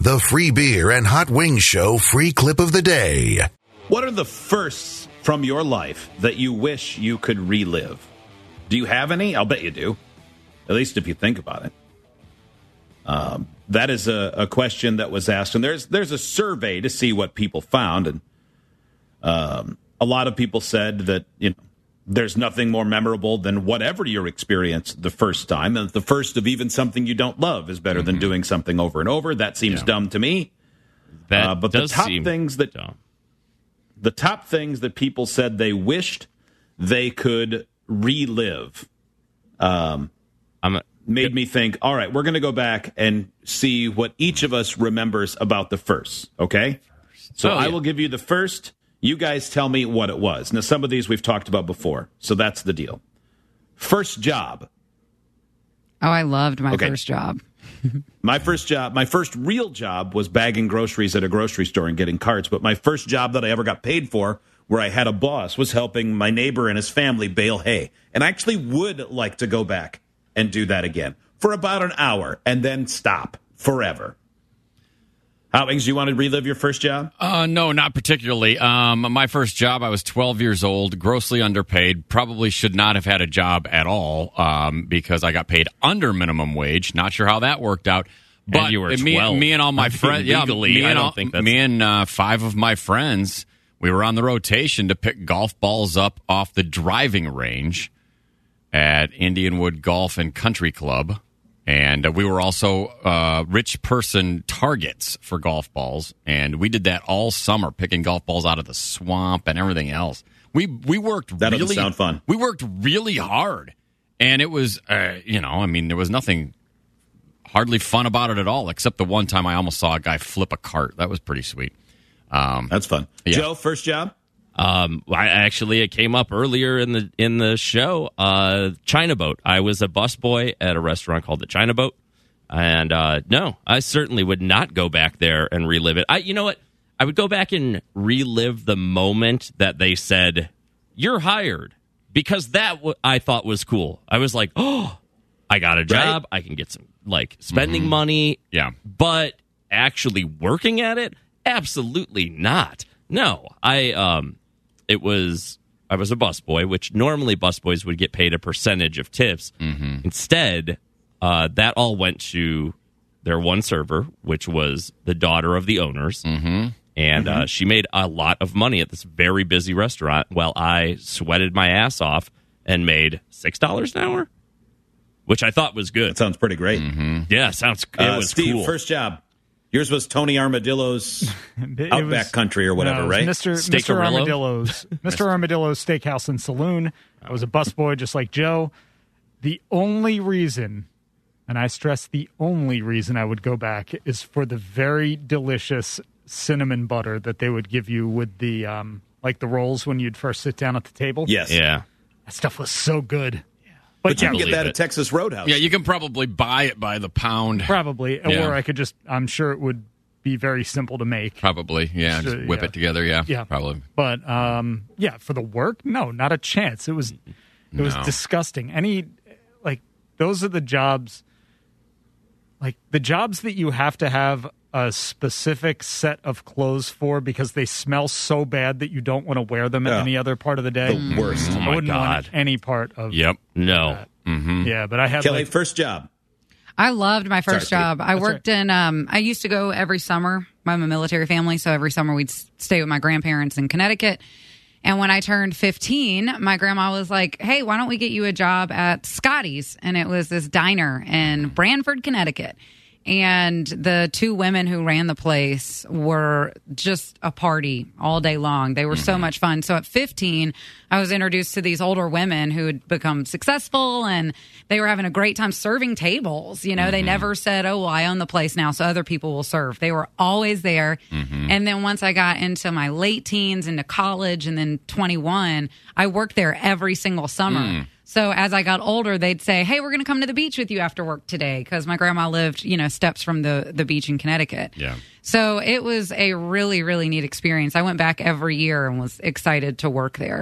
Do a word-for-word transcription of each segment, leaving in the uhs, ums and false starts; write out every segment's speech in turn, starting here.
the free beer and hot wings show free clip of the day. What are the firsts from your life that you wish you could relive? Do you have any? I'll bet you do. At least if you think about it. Um, that is a, a question that was asked, and there's there's a survey to see what people found, and um, a lot of people said that you know there's nothing more memorable than whatever your experience the first time, and the first of even something you don't love is better mm-hmm. than doing something over and over. That seems yeah. dumb to me. That uh, but does the top seem things that dumb. the top things that people said they wished they could relive. Um, I'm. A- made me think, all right, we're going to go back and see what each of us remembers about the first, okay? So oh, yeah. I will give you the first. You guys tell me what it was. Now, some of these we've talked about before, so that's the deal. First job. Oh, I loved my okay. first job. my first job, my first real job was bagging groceries at a grocery store and getting carts, but my first job that I ever got paid for, where I had a boss, was helping my neighbor and his family bale hay. And I actually would like to go back and do that again for about an hour and then stop forever. Howings, you want to relive your first job? Uh, no, not particularly. Um, my first job, I was twelve years old, grossly underpaid, probably should not have had a job at all um, because I got paid under minimum wage. Not sure how that worked out. But and you were me, twelve. me and all my friends, yeah, me and, I don't all, think that's... me and uh, five of my friends, we were on the rotation to pick golf balls up off the driving range at Indianwood Golf and Country Club. And uh, we were also uh, rich person targets for golf balls. And we did that all summer, picking golf balls out of the swamp and everything else. We we worked that really... doesn't sound fun. We worked really hard. And it was, uh, you know, I mean, there was nothing hardly fun about it at all, except the one time I almost saw a guy flip a cart. That was pretty sweet. Um, That's fun. Yeah. Joe, first job? Um, I actually, it came up earlier in the in the show. Uh, China Boat. I was a busboy at a restaurant called the China Boat, and uh, no, I certainly would not go back there and relive it. I, you know what? I would go back and relive the moment that they said you're hired, because that w- I thought was cool. I was like, oh, I got a job. Right? I can get some like spending mm-hmm. money. Yeah, but actually working at it, absolutely not. No, I um. It was, I was a busboy, which normally busboys would get paid a percentage of tips. Mm-hmm. Instead, uh, that all went to their one server, which was the daughter of the owners. Mm-hmm. And mm-hmm. Uh, she made a lot of money at this very busy restaurant while I sweated my ass off and made six dollars an hour, which I thought was good. That sounds pretty great. Mm-hmm. Yeah, sounds it uh, was Steve, cool. First job. Yours was Tony Armadillo's Outback was, Country or whatever, no, right? Mister Mister Armadillo's Mister Armadillo's Steakhouse and Saloon. I was a busboy just like Joe. The only reason, and I stress the only reason I would go back, is for the very delicious cinnamon butter that they would give you with the um, like the rolls when you'd first sit down at the table. Yes. Yeah. That stuff was so good. But, but you yeah, can get that it. at Texas Roadhouse. Yeah, you can probably buy it by the pound. Probably. Yeah. Or I could just, I'm sure it would be very simple to make. Probably, yeah. So, Just whip yeah. it together, yeah. Yeah. Probably. But, um, yeah, for the work, no, not a chance. It was, it No. was disgusting. Any, like, those are the jobs, like, the jobs that you have to have a specific set of clothes for because they smell so bad that you don't want to wear them Yeah. at any other part of the day. The worst. Oh, I my wouldn't God. want any part of Yep. No. that. Mm-hmm. Yeah, but I had Kelly, like, first job. I loved my first Sorry, job. I That's worked in, um, I used to go every summer. I'm a military family, so every summer we'd s- stay with my grandparents in Connecticut. And when I turned fifteen, my grandma was like, hey, why don't we get you a job at Scotty's? And it was this diner in Branford, Connecticut. And the two women who ran the place were just a party all day long. They were mm-hmm. so much fun. So at fifteen, I was introduced to these older women who had become successful, and they were having a great time serving tables. You know, mm-hmm. they never said, oh, well, I own the place now, so other people will serve. They were always there. Mm-hmm. And then once I got into my late teens, into college, and then twenty-one, I worked there every single summer. Mm. So as I got older, they'd say, hey, we're going to come to the beach with you after work today, because my grandma lived, you know, steps from the, the beach in Connecticut. Yeah. So it was a really, really neat experience. I went back every year and was excited to work there.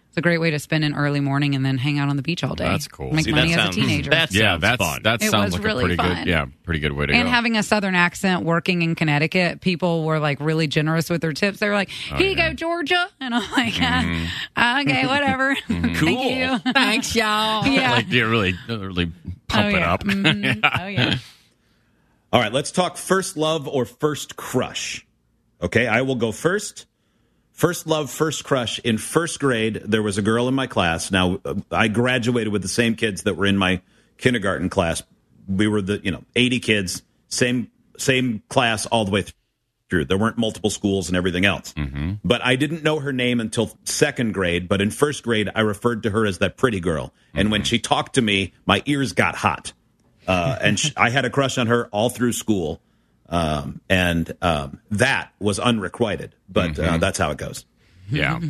It's a great way to spend an early morning and then hang out on the beach all day. That's cool. Make See, money that as sounds- a teenager. that Yeah, sounds that's fun. that It sounds was like really a pretty fun. good, yeah, pretty good way to and go. having a southern accent, working in Connecticut, people were like really generous with their tips. They were like, "Here you go, Georgia," and I'm like, ah, "Okay, whatever. Thank you, Thanks, y'all. yeah, Like you really, really pump oh, it yeah. up. Mhm. Oh yeah. All right, let's talk first love or first crush. Okay, I will go first. First love, first crush. In first grade, there was a girl in my class. Now, uh, I graduated with the same kids that were in my kindergarten class. We were the, you know, eighty kids, same same class all the way through. There weren't multiple schools and everything else. Mm-hmm. But I didn't know her name until second grade. But in first grade, I referred to her as that pretty girl. And mm-hmm. when she talked to me, my ears got hot. Uh, and sh- I had a crush on her all through school. Um, and um, that was unrequited, but mm-hmm. uh, that's how it goes. Yeah.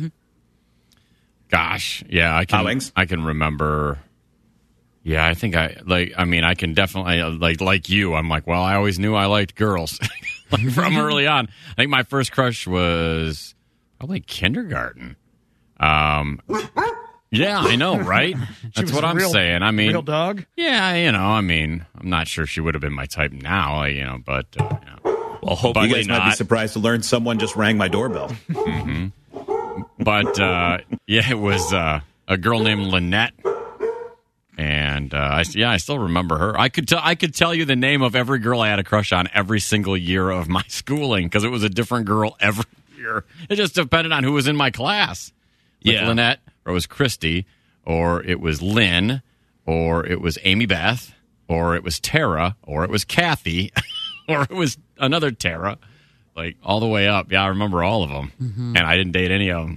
Gosh, yeah, I can. Howings? I can remember. Yeah, I think I like. I mean, I can definitely like like you. I'm like, well, I always knew I liked girls like from early on. I think my first crush was probably kindergarten. Um, yeah, I know, right? That's was what a I'm real- saying. I mean, Real dog. yeah, you know, I mean, I'm not sure she would have been my type now, like, you know, but uh, you know. Well, You hopefully guys might be not. surprised to learn someone just rang my doorbell. But uh, yeah, it was uh, a girl named Lynette, and uh, I, yeah, I still remember her. I could tell I could tell you the name of every girl I had a crush on every single year of my schooling because it was a different girl every year. It just depended on who was in my class. Like Yeah. Lynette, or it was Christy, or it was Lynn, or it was Amy Beth, or it was Tara, or it was Kathy, or it was another Tara. Like, all the way up. Yeah, I remember all of them. Mm-hmm. And I didn't date any of them.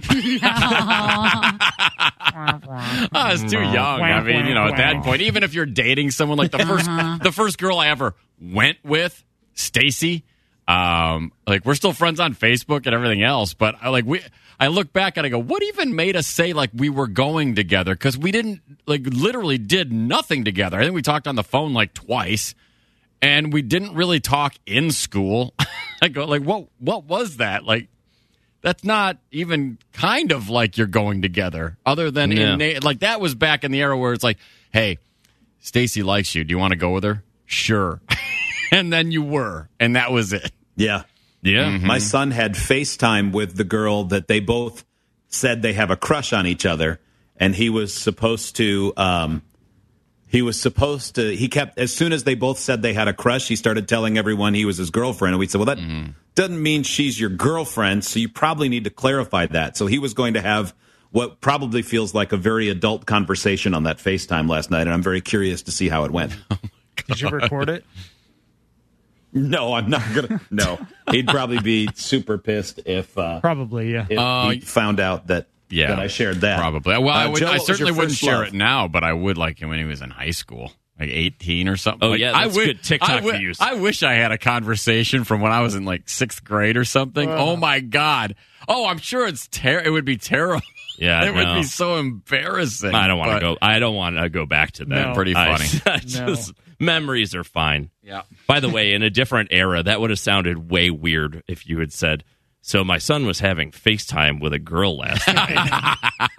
I was too young. I mean, you know, at that point, even if you're dating someone, like the first the first girl I ever went with, Stacy, um, like, we're still friends on Facebook and everything else. But, I like, we, I look back and I go, what even made us say, like, we were going together? Because we didn't, like, literally did nothing together. I think we talked on the phone, like, twice. And we didn't really talk in school. I go, like, what what was that? Like, that's not even kind of like you're going together. Other than, Yeah. in na- like, that was back in the era where it's like, hey, Stacy likes you. Do you want to go with her? Sure. And then you were. And that was it. Yeah. Yeah. Mm-hmm. My son had FaceTime with the girl that they both said they have a crush on each other. And he was supposed to... Um, He was supposed to, he kept, as soon as they both said they had a crush, he started telling everyone he was his girlfriend. And we said, well, that Mm-hmm. doesn't mean she's your girlfriend, so you probably need to clarify that. So he was going to have what probably feels like a very adult conversation on that FaceTime last night, and I'm very curious to see how it went. Did you record it? No, I'm not going to, no. He'd probably be super pissed if, uh, Probably, yeah. if Uh, he found out that, Yeah. that I shared that. Probably. Well, I, Uh, would, Joe, I what was your certainly wouldn't first share love? it now, but I would like him when he was in high school. Like eighteen or something. Oh, Like, yeah, I that's wi- good TikTok I wi- views. I wish I had a conversation from when I was in like sixth grade or something. Oh my god. Oh, I'm sure it's ter- It would be terrible. Yeah, it would no. be so embarrassing. I don't want to But- go. I don't want to go back to that. No. Pretty I- funny. I just, Memories are fine. Yeah. By the way, in a different era, that would have sounded way weird if you had said, "So my son was having FaceTime with a girl last night."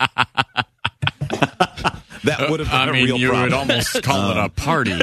That would have been I a mean, real you problem. would almost call it a party.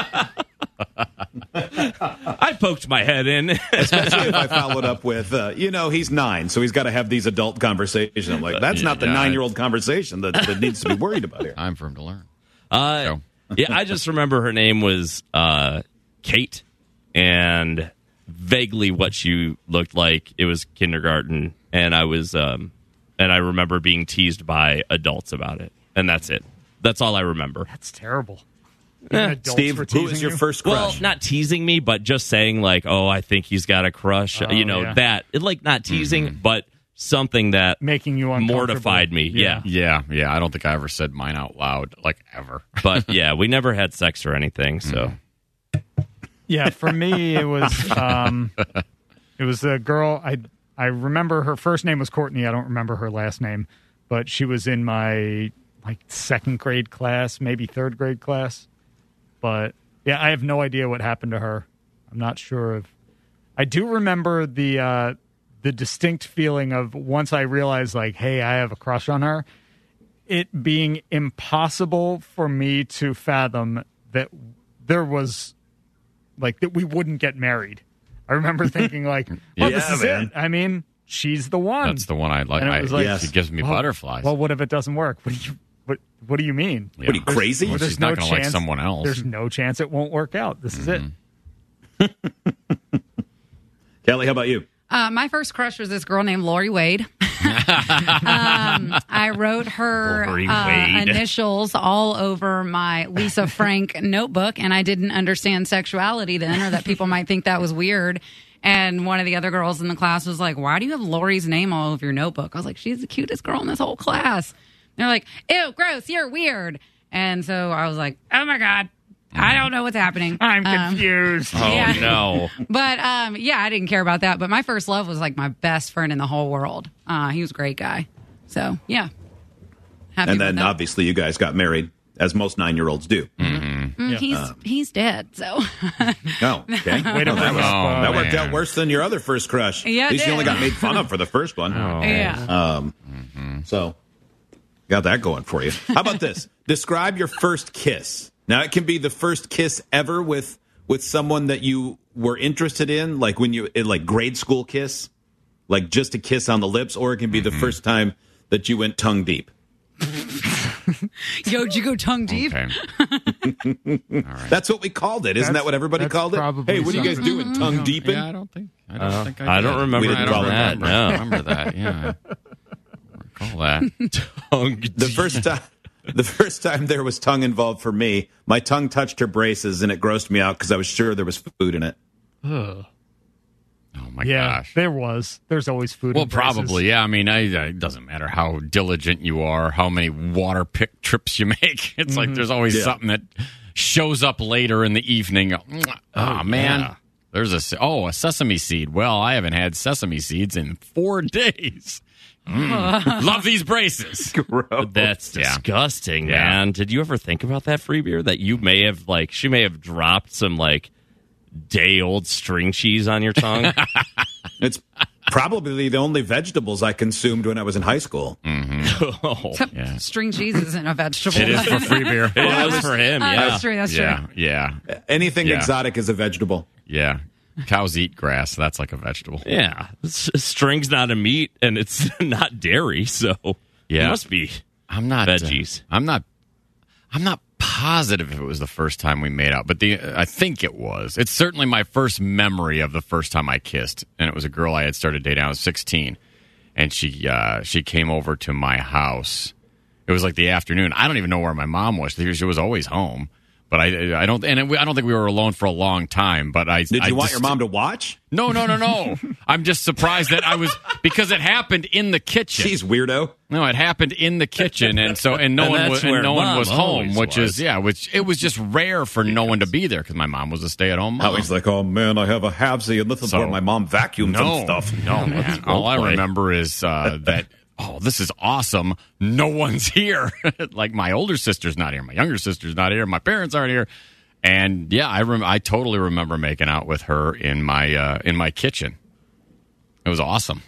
I poked my head in. Especially if I followed up with, uh, you know, he's nine, so he's got to have these adult conversations. I'm like, that's Yeah, not the yeah. nine-year-old conversation that, that needs to be worried about here. Time for him to learn. Uh, So. yeah, I just remember her name was uh, Kate, and vaguely what she looked like. It was kindergarten, and I was, um, and I remember being teased by adults about it, and that's it. That's all I remember. That's terrible. Even adults Steve, were who teasing is your you? first Well, crush? not teasing me, but just saying like, "Oh, I think he's got a crush." Oh, you know yeah. that, it, like not teasing, but something that Making you uncomfortable. mortified me. Yeah. Yeah, yeah. I don't think I ever said mine out loud, like ever. But yeah, we never had sex or anything. So Yeah, for me it was um, it was a girl. I I remember her first name was Courtney. I don't remember her last name, but she was in my like second grade class, maybe third grade class. But yeah, I have no idea what happened to her. I'm not sure if I do remember the uh, the distinct feeling of once I realized like, hey, I have a crush on her. it being impossible for me to fathom that there was, like, that we wouldn't get married. I remember thinking, like, well, Yeah, this is man. it. I mean, she's the one. That's the one I like. And it I, was like, Yes. It gives me well, butterflies. Well, what if it doesn't work? What do you what What do you mean? Yeah. What are you, crazy? Well, There's she's no not going to like chance- someone else. There's no chance it won't work out. This is it. Kelly, how about you? Uh, my first crush was this girl named Lori Wade. um, I wrote her Lori uh, Wade. initials all over my Lisa Frank notebook, and I didn't understand sexuality then, or that people might think that was weird. And one of the other girls in the class was like, "Why do you have Lori's name all over your notebook?" I was like, "She's the cutest girl in this whole class." And they're like, "Ew, gross, you're weird." And so I was like, "Oh my God, I don't know what's happening." I'm Um, confused. Oh Yeah. no! But um, yeah, I didn't care about that. But my first love was like my best friend in the whole world. Uh, he was a great guy. So yeah, happy And about then that. obviously you guys got married, as most nine-year-olds do. Mm, he's he's dead. So Oh, okay. Way to that, was, Oh, that worked man. out worse than your other first crush. Yeah, At it least you only did. got made fun of for the first one. yeah, So, got that going for you. How about this? Describe your first kiss. Now, it can be the first kiss ever with with someone that you were interested in, like when you like grade school kiss, like just a kiss on the lips, or it can be the first time that you went tongue deep. yo, did you go tongue deep? Okay. That's what we called it. Isn't That's- that what everybody that's called it? probably Hey, what are you guys something. doing? Tongue deeping? Yeah, I don't think. I don't think I, I don't did. remember We didn't I call don't it that, remember, no. I remember that. Yeah. I recall that. Tongue The first time, the first time there was tongue involved for me, my tongue touched her braces and it grossed me out because I was sure there was food in it. Oh my Yeah, gosh. there was. There's always food. Well, in braces. probably, yeah. I mean, I, I, it doesn't matter how diligent you are, how many water pick trips you make. It's like there's always Yeah. something that shows up later in the evening. Oh, man. yeah. There's a se- oh a sesame seed. Well, I haven't had sesame seeds in four days. Mm. Love these braces. That's Yeah. disgusting, Yeah. man. Did you ever think about that, free beer? That you may have like she may have dropped some like day old string cheese on your tongue. It's probably the only vegetables I consumed when I was in high school. Oh, Yeah. String cheese isn't a vegetable. It is for free beer. it was for him. Oh, Yeah, that's true. That's Yeah, true. yeah, Anything Yeah. exotic is a vegetable. yeah. Cows eat grass. That's like a vegetable. yeah. S- string's not a meat, and it's not dairy, so Yeah. it must be. I'm not uh, Veggies. I'm not. I'm not positive if it was the first time we made out, but the I think it was. It's certainly my first memory of the first time I kissed, and it was a girl I had started dating. I was sixteen, and she uh, she came over to my house. It was like the afternoon. I don't even know where my mom was. She was always home, but I I don't and it, I don't think we were alone for a long time. But I Did I you want just- your mom to watch? No, no, no, no. I'm just surprised that I was because it happened in the kitchen. She's weirdo. No, it happened in the kitchen, and so and no And one that's was and where no one Mom was home, always which was. is yeah, which it was just rare for no one to be there because my mom was a stay at home mom. Oh, he's like, oh man, I have a halvesy, and this is So- where my mom vacuums no and stuff. No, man. All I role play. remember is uh, that. Oh, this is awesome. No one's here. Like my older sister's not here. My younger sister's not here. My parents aren't here. And yeah, I rem- I totally remember making out with her in my uh, in my kitchen. It was awesome.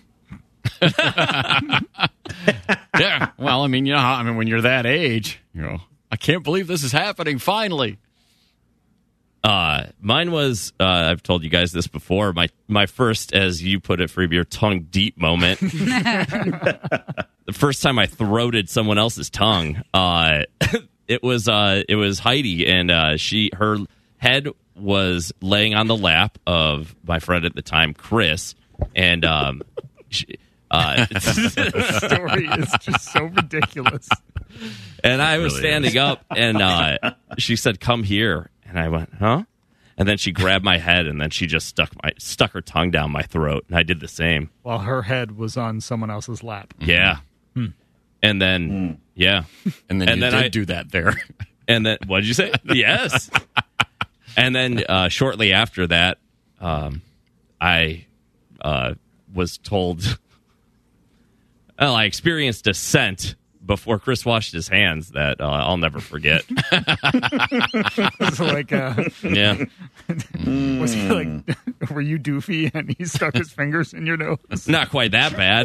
Yeah. Well, I mean, you know how I mean when you're that age, you know, I can't believe this is happening finally. Uh, mine was, uh, I've told you guys this before, my, my first, as you put it, free beer, tongue deep moment. The first time I throated someone else's tongue, uh, it was, uh, it was Heidi, and, uh, she, her head was laying on the lap of my friend at the time, Chris, and, um, she, uh, The story is just so ridiculous. and I was really standing up, and, uh, she said, "Come here." And I went, "Huh?" And then she grabbed my head, and then she just stuck my stuck her tongue down my throat, and I did the same. While her head was on someone else's lap. Yeah. And then, yeah. And then And you then did I- do that there. And then, what did you say? Yes. And then uh, shortly after that, um, I uh, was told, well, I experienced a scent before Chris washed his hands that uh, I'll never forget. It's like, uh, Yeah. was he like, were you doofy and he stuck his fingers in your nose? Not quite that bad.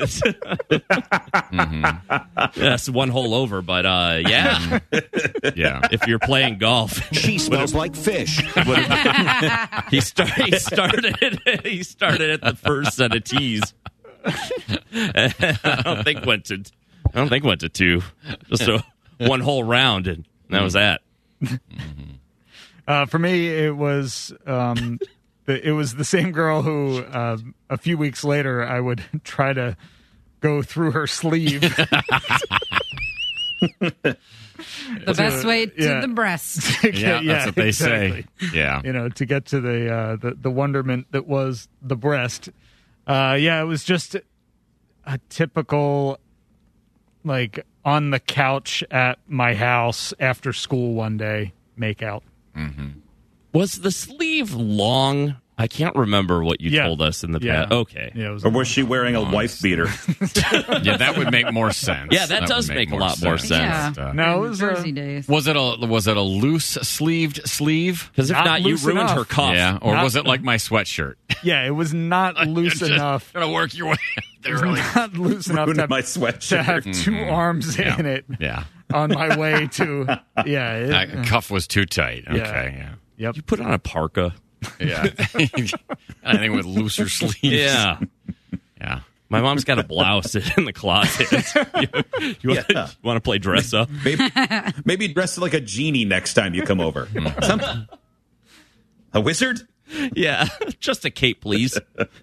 mm-hmm. That's one hole over, but uh, yeah. Yeah. If you're playing golf. She smells like fish. he, start, he started he started at the first set of tees. I don't think went to I don't think went to two. Just a one whole round, and that was that. Uh, for me, it was um, the, it was the same girl who uh, a few weeks later I would try to go through her sleeve. The best way to yeah. the breast. Yeah, that's what they exactly. say. Yeah. You know, to get to the uh, the, the wonderment that was the breast. Uh, yeah, it was just a typical, like, on the couch at my house after school one day, make out. Mm-hmm. Was the sleeve long? I can't remember what you Yeah. told us in the Yeah. past. Okay. Yeah, it was Or was she wearing a wife beater? Yeah, that would make more sense. Yeah, that does would make a lot more sense. Yeah. Uh, No, it was Jersey a, days. Was it a was it a loose sleeved sleeve? Because if Not not, you loose ruined enough. her cuff. Yeah, or Not- was it like my sweatshirt? yeah, it was not loose Just enough. Gotta work your way. It They're was really, not loose enough to Ruined have, my to sweatshirt. have two arms Yeah. in it yeah. on my way to. Yeah, it, That cuff was too tight. Okay, yeah. yep. You put on a parka. Yeah. Anything with looser sleeves. Yeah. Yeah. My mom's got a blouse in the closet. you you want, Yeah. want to play dress up? Maybe, maybe dress like a genie next time you come over. Something. A wizard? Yeah. Just a cape, please.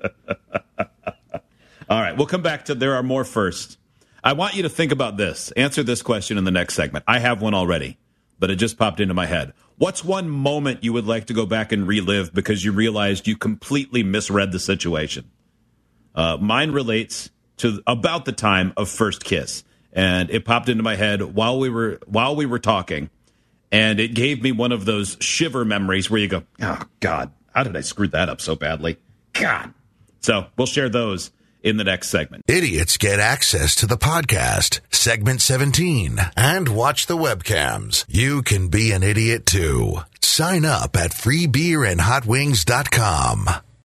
All right, we'll come back to there are more first. I want you to think about this. Answer this question in the next segment. I have one already, but it just popped into my head. What's one moment you would like to go back and relive because you realized you completely misread the situation? Uh, mine relates to about the time of first kiss, and it popped into my head while we were while we were talking, and it gave me one of those shiver memories where you go, "Oh God, how did I screw that up so badly?" God. So we'll share those in the next segment. Idiots get access to the podcast, segment seventeen, and watch the webcams. You can be an idiot too. Sign up at free beer and hot wings dot com.